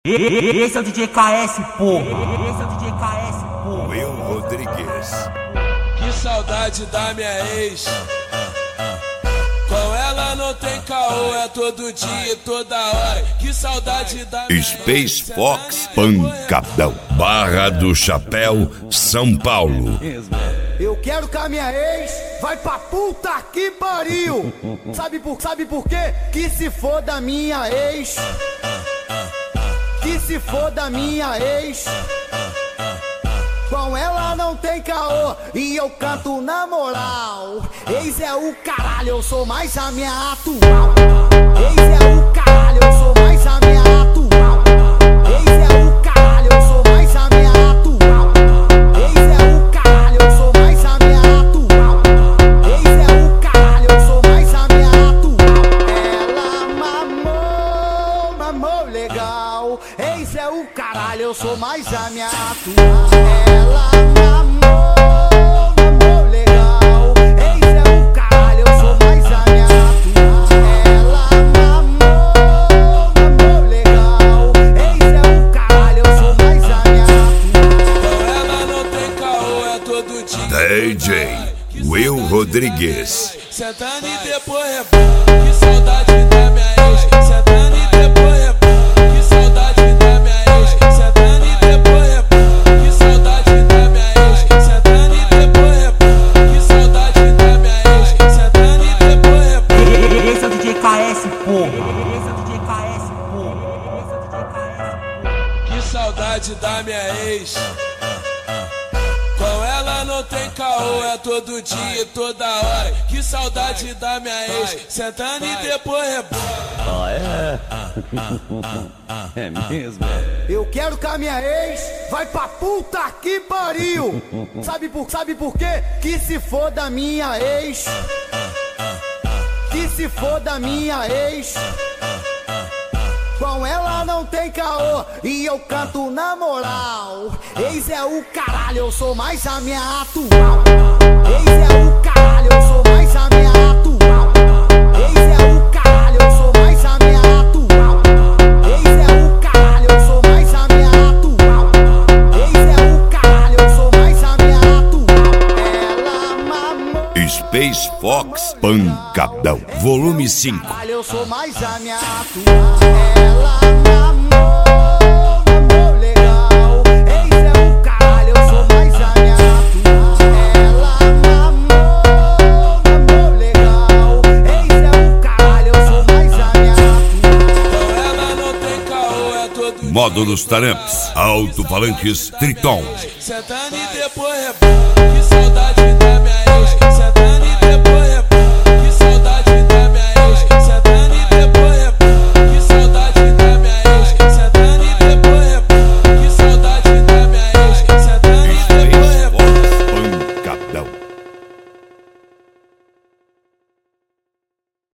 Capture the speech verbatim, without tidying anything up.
Esse é o D J K S, porra. Esse é o D J K S, porra. Will Rodrigues. Que saudade da minha ex. Com ela não tem caô, é todo dia e toda hora. Que saudade da minha Space Fox Pancadão. Barra do Chapéu, São Paulo. Eu quero que a minha ex vai pra puta que pariu. Sabe por, sabe por quê? Que se for da minha ex. Que se for da minha ex. Com ela não tem caô e eu canto na moral. Ex é o caralho, eu sou mais a minha atual. Ex é o caralho, eu sou mais a minha atual. Ex é o caralho, eu sou mais a minha atual. Ex é o caralho, eu sou mais a minha atual. Ex é o caralho, eu sou mais a minha atual. Ela mamou, mamou legal. Ex é o caralho, eu sou mais a minha atual. Ela mamou, mamou legal. Ex é o caralho, eu sou mais a minha atual. Ela mamou, mamou legal. Ex é o caralho, eu sou mais a minha atual. Com ela não tem caô, é todo dia. D J Will Rodrigues. Sentando e depois rebola. Que saudade da minha ex. Sentando e depois rebola. Que saudade da minha ex. Sentando e depois rebola. Que saudade da minha ex. Sentando e depois rebola. Que saudade da minha ex. Sentando e depois rebola. Esse é o D J K S, porra. Esse é o D J K S, porra. Esse é o D J K S. Que saudade da minha ex. Com ela não tem caô, é todo dia e toda hora. Que saudade da minha ex. Sentando e depois rebola. É mesmo? Eu quero que a minha ex vai pra puta que pariu. Sabe por, sabe por quê? Que se for da minha ex. Que se for da minha ex. Com ela não tem caô e eu canto na moral. Ex é o caralho, eu sou mais a minha atual. Ex é o caralho, eu sou mais a minha atual. Ex é o caralho, eu sou mais a minha atual. Ex é o caralho, eu sou mais a minha atual. Ex é o caralho, eu sou mais a minha atual. Ela mamou. Space Fox Pancadão. Volume cinco. Caralho, eu sou mais a minha atual. Ela mamou, mamou legal. Ex é o caralho, eu sou mais a minha atual. Ela mamou, mamou legal. Ex é o caralho, eu sou mais a minha atual. Com ela não tem caô, é todo dia. Módulos Taramps. Alto-falantes Triton. Sentando e depois rebola. Que saudade